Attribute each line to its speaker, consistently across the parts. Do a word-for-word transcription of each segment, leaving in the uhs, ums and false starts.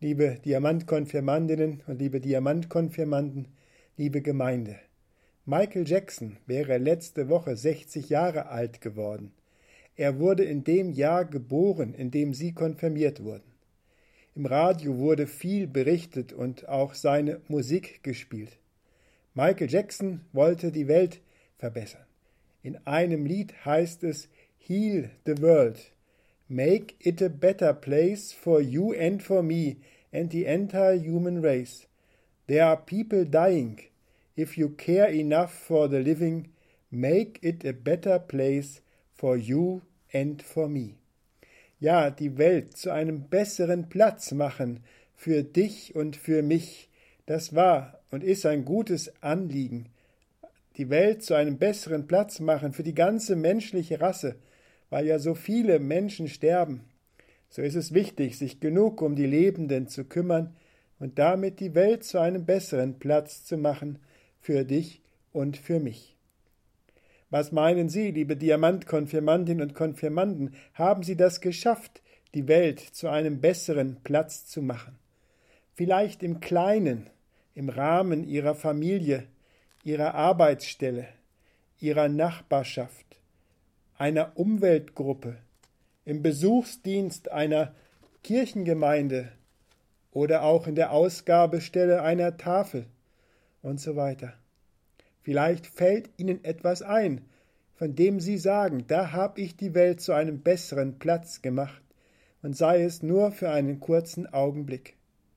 Speaker 1: liebe Diamantkonfirmandinnen und liebe Diamantkonfirmanden, liebe Gemeinde. Michael Jackson wäre letzte Woche sechzig Jahre alt geworden. Er wurde in dem Jahr geboren, in dem Sie konfirmiert wurden. Im Radio wurde viel berichtet und auch seine Musik gespielt. Michael Jackson wollte die Welt verbessern. In einem Lied heißt es Heal the world, make it a better place for you and for me and the entire human race. There are people dying. If you care enough for the living, make it a better place for you and for me. Ja, die Welt zu einem besseren Platz machen für dich und für mich. Das war und ist ein gutes Anliegen. Die Welt zu einem besseren Platz machen für die ganze menschliche Rasse, weil ja so viele Menschen sterben. So ist es wichtig, sich genug um die Lebenden zu kümmern und damit die Welt zu einem besseren Platz zu machen für dich und für mich. Was meinen Sie, liebe Diamantkonfirmandinnen und Konfirmanden, haben Sie das geschafft, die Welt zu einem besseren Platz zu machen? Vielleicht im Kleinen, im Rahmen Ihrer Familie, Ihrer Arbeitsstelle, Ihrer Nachbarschaft, einer Umweltgruppe, im Besuchsdienst einer Kirchengemeinde oder auch in der Ausgabestelle einer Tafel und so weiter. Vielleicht fällt Ihnen etwas ein, von dem Sie sagen, da habe ich die Welt zu einem besseren Platz gemacht, und sei es nur für einen kurzen Augenblick.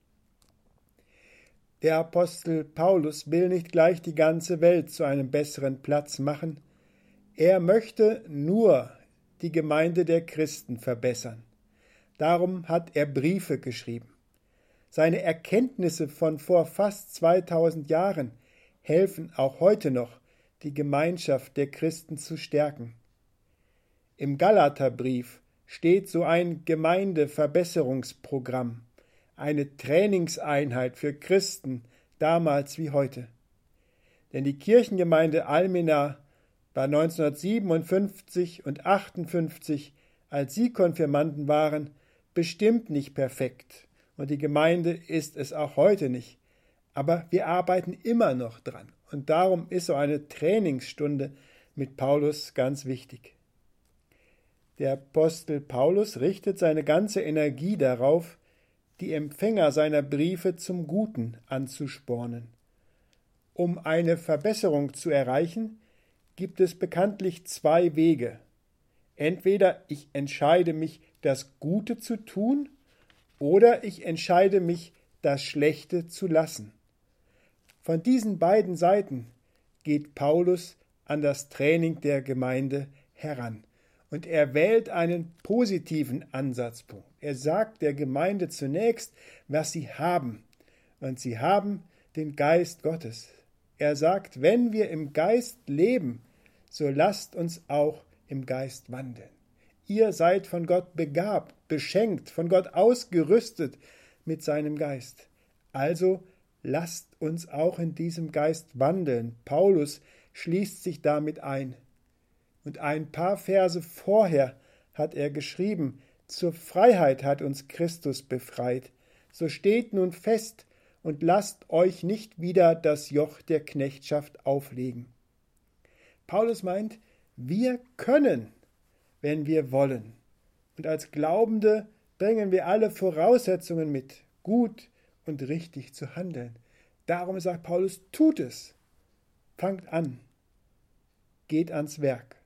Speaker 1: Der Apostel Paulus will nicht gleich die ganze Welt zu einem besseren Platz machen. Er möchte nur die Gemeinde der Christen verbessern. Darum hat er Briefe geschrieben. Seine Erkenntnisse von vor fast zweitausend Jahren helfen auch heute noch, die Gemeinschaft der Christen zu stärken. Im Galaterbrief steht so ein Gemeindeverbesserungsprogramm, eine Trainingseinheit für Christen damals wie heute. Denn die Kirchengemeinde Almena war neunzehnhundertsiebenundfünfzig und achtundfünfzig, als sie Konfirmanden waren, bestimmt nicht perfekt. Und die Gemeinde ist es auch heute nicht. Aber wir arbeiten immer noch dran. Und darum ist so eine Trainingsstunde mit Paulus ganz wichtig. Der Apostel Paulus richtet seine ganze Energie darauf, die Empfänger seiner Briefe zum Guten anzuspornen. Um eine Verbesserung zu erreichen, gibt es bekanntlich zwei Wege. Entweder ich entscheide mich, das Gute zu tun, oder ich entscheide mich, das Schlechte zu lassen. Von diesen beiden Seiten geht Paulus an das Training der Gemeinde heran. Und er wählt einen positiven Ansatzpunkt. Er sagt der Gemeinde zunächst, was sie haben. Und sie haben den Geist Gottes. Er sagt, wenn wir im Geist leben, so lasst uns auch im Geist wandeln. Ihr seid von Gott begabt, beschenkt, von Gott ausgerüstet mit seinem Geist. Also lasst uns auch in diesem Geist wandeln. Paulus schließt sich damit ein. Und ein paar Verse vorher hat er geschrieben, zur Freiheit hat uns Christus befreit. So steht nun fest und lasst euch nicht wieder das Joch der Knechtschaft auflegen. Paulus meint, wir können, wenn wir wollen. Und als Glaubende bringen wir alle Voraussetzungen mit, gut und richtig zu handeln. Darum sagt Paulus, tut es. Fangt an. Geht ans Werk.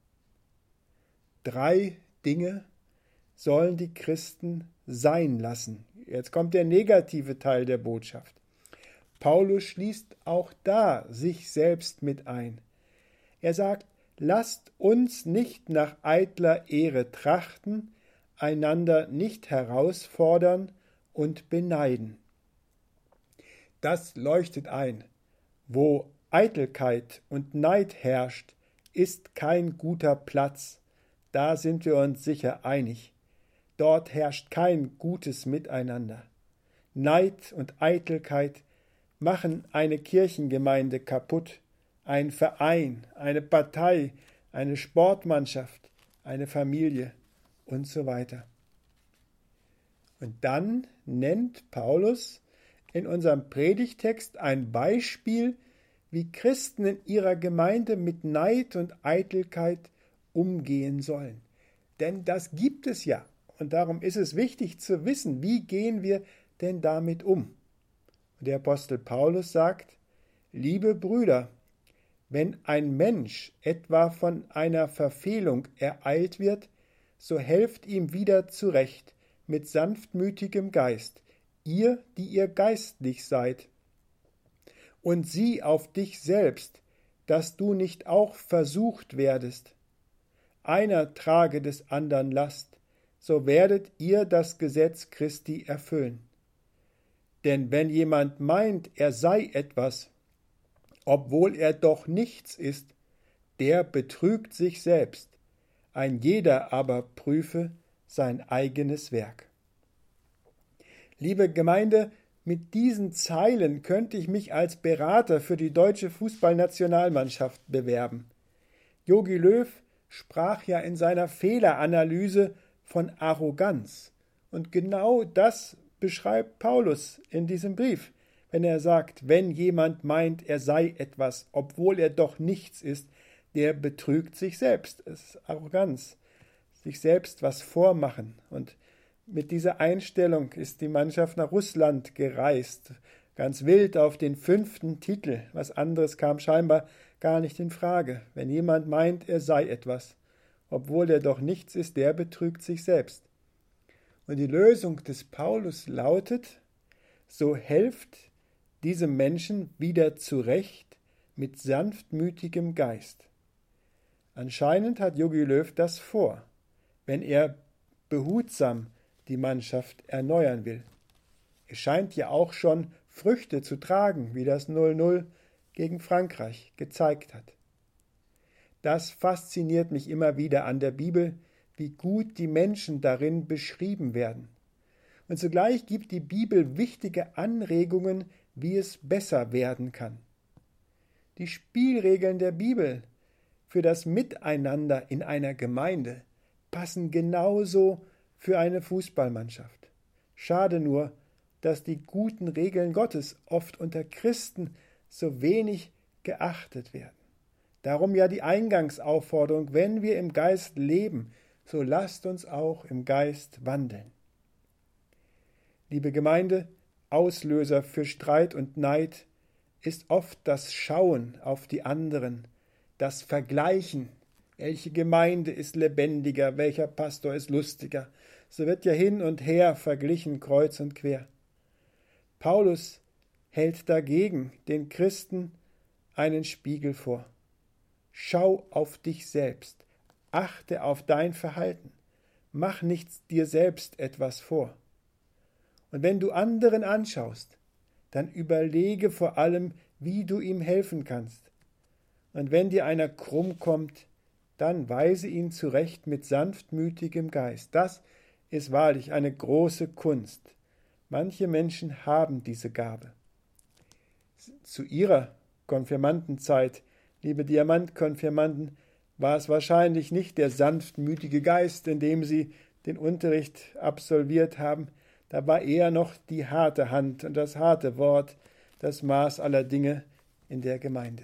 Speaker 1: Drei Dinge sollen die Christen sein lassen. Jetzt kommt der negative Teil der Botschaft. Paulus schließt auch da sich selbst mit ein. Er sagt, lasst uns nicht nach eitler Ehre trachten, einander nicht herausfordern und beneiden. Das leuchtet ein. Wo Eitelkeit und Neid herrscht, ist kein guter Platz. Da sind wir uns sicher einig. Dort herrscht kein gutes Miteinander. Neid und Eitelkeit machen eine Kirchengemeinde kaputt, ein Verein, eine Partei, eine Sportmannschaft, eine Familie und so weiter. Und dann nennt Paulus in unserem Predigtext ein Beispiel, wie Christen in ihrer Gemeinde mit Neid und Eitelkeit umgehen sollen. Denn das gibt es ja. Und darum ist es wichtig zu wissen, wie gehen wir denn damit um. Und der Apostel Paulus sagt, liebe Brüder, wenn ein Mensch etwa von einer Verfehlung ereilt wird, so helft ihm wieder zurecht mit sanftmütigem Geist, ihr, die ihr geistlich seid. Und sieh auf dich selbst, dass du nicht auch versucht werdest. Einer trage des andern Last, so werdet ihr das Gesetz Christi erfüllen. Denn wenn jemand meint, er sei etwas, obwohl er doch nichts ist, der betrügt sich selbst. Ein jeder aber prüfe sein eigenes Werk. Liebe Gemeinde, mit diesen Zeilen könnte ich mich als Berater für die deutsche Fußballnationalmannschaft bewerben. Jogi Löw sprach ja in seiner Fehleranalyse von Arroganz. Und genau das beschreibt Paulus in diesem Brief, wenn er sagt, wenn jemand meint, er sei etwas, obwohl er doch nichts ist, der betrügt sich selbst. Es ist Arroganz, sich selbst was vormachen. Und mit dieser Einstellung ist die Mannschaft nach Russland gereist, ganz wild auf den fünften Titel. Was anderes kam scheinbar gar nicht in Frage. Wenn jemand meint, er sei etwas, obwohl er doch nichts ist, der betrügt sich selbst. Und die Lösung des Paulus lautet, so helft diesem Menschen wieder zurecht mit sanftmütigem Geist. Anscheinend hat Jogi Löw das vor, wenn er behutsam die Mannschaft erneuern will. Es scheint ja auch schon Früchte zu tragen, wie das null null gegen Frankreich gezeigt hat. Das fasziniert mich immer wieder an der Bibel, wie gut die Menschen darin beschrieben werden. Und zugleich gibt die Bibel wichtige Anregungen, wie es besser werden kann. Die Spielregeln der Bibel für das Miteinander in einer Gemeinde passen genauso für eine Fußballmannschaft. Schade nur, dass die guten Regeln Gottes oft unter Christen so wenig geachtet werden. Darum ja die Eingangsaufforderung, wenn wir im Geist leben, so lasst uns auch im Geist wandeln. Liebe Gemeinde, Auslöser für Streit und Neid ist oft das Schauen auf die anderen, das Vergleichen. Welche Gemeinde ist lebendiger, welcher Pastor ist lustiger? So wird ja hin und her verglichen, kreuz und quer. Paulus hält dagegen den Christen einen Spiegel vor. Schau auf dich selbst, achte auf dein Verhalten, mach nicht dir selbst etwas vor. Und wenn du anderen anschaust, dann überlege vor allem, wie du ihm helfen kannst. Und wenn dir einer krumm kommt, dann weise ihn zurecht mit sanftmütigem Geist. Das ist wahrlich eine große Kunst. Manche Menschen haben diese Gabe. Zu ihrer Konfirmandenzeit, liebe Diamantkonfirmanden, war es wahrscheinlich nicht der sanftmütige Geist, in dem sie den Unterricht absolviert haben. Da war eher noch die harte Hand und das harte Wort, das Maß aller Dinge in der Gemeinde.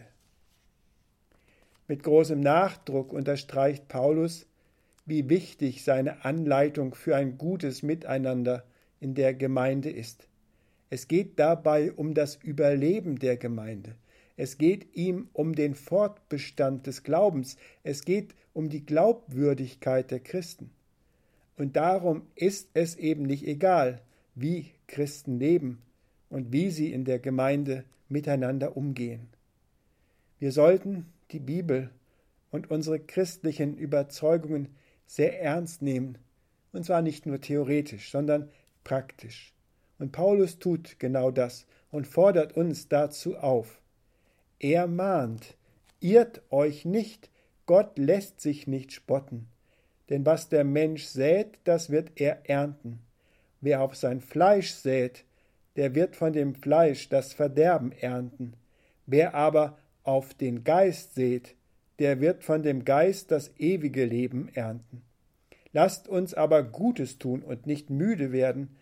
Speaker 1: Mit großem Nachdruck unterstreicht Paulus, wie wichtig seine Anleitung für ein gutes Miteinander in der Gemeinde ist. Es geht dabei um das Überleben der Gemeinde. Es geht ihm um den Fortbestand des Glaubens. Es geht um die Glaubwürdigkeit der Christen. Und darum ist es eben nicht egal, wie Christen leben und wie sie in der Gemeinde miteinander umgehen. Wir sollten die Bibel und unsere christlichen Überzeugungen sehr ernst nehmen, und zwar nicht nur theoretisch, sondern praktisch. Und Paulus tut genau das und fordert uns dazu auf. Er mahnt, irrt euch nicht, Gott lässt sich nicht spotten, denn was der Mensch sät, das wird er ernten. Wer auf sein Fleisch sät, der wird von dem Fleisch das Verderben ernten. Wer aber auf den Geist sät, der wird von dem Geist das ewige Leben ernten. Lasst uns aber Gutes tun und nicht müde werden,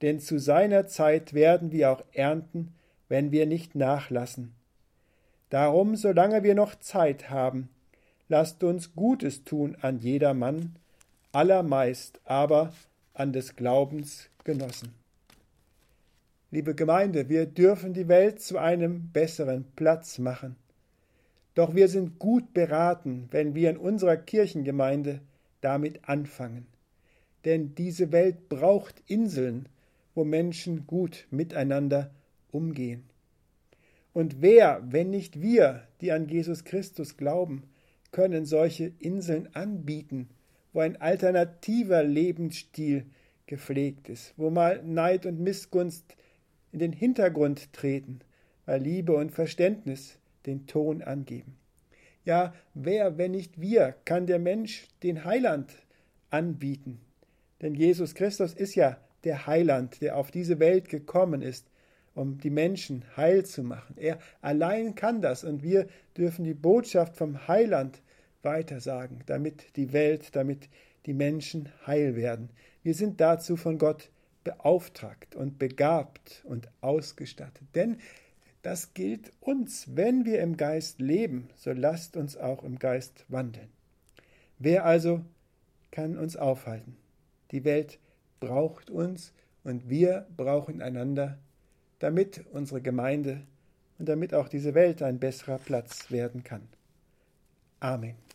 Speaker 1: denn zu seiner Zeit werden wir auch ernten, wenn wir nicht nachlassen. Darum, solange wir noch Zeit haben, lasst uns Gutes tun an jedermann, allermeist aber an des Glaubens Genossen. Liebe Gemeinde, wir dürfen die Welt zu einem besseren Platz machen. Doch wir sind gut beraten, wenn wir in unserer Kirchengemeinde damit anfangen. Denn diese Welt braucht Inseln, wo Menschen gut miteinander umgehen. Und wer, wenn nicht wir, die an Jesus Christus glauben, können solche Inseln anbieten, wo ein alternativer Lebensstil gepflegt ist, wo mal Neid und Missgunst in den Hintergrund treten, weil Liebe und Verständnis den Ton angeben. Ja, wer, wenn nicht wir, kann der Mensch den Heiland anbieten? Denn Jesus Christus ist ja der Heiland, der auf diese Welt gekommen ist, um die Menschen heil zu machen. Er allein kann das und wir dürfen die Botschaft vom Heiland weitersagen, damit die Welt, damit die Menschen heil werden. Wir sind dazu von Gott beauftragt und begabt und ausgestattet. Denn das gilt uns. Wenn wir im Geist leben, so lasst uns auch im Geist wandeln. Wer also kann uns aufhalten? Die Welt braucht uns und wir brauchen einander, damit unsere Gemeinde und damit auch diese Welt ein besserer Platz werden kann. Amen.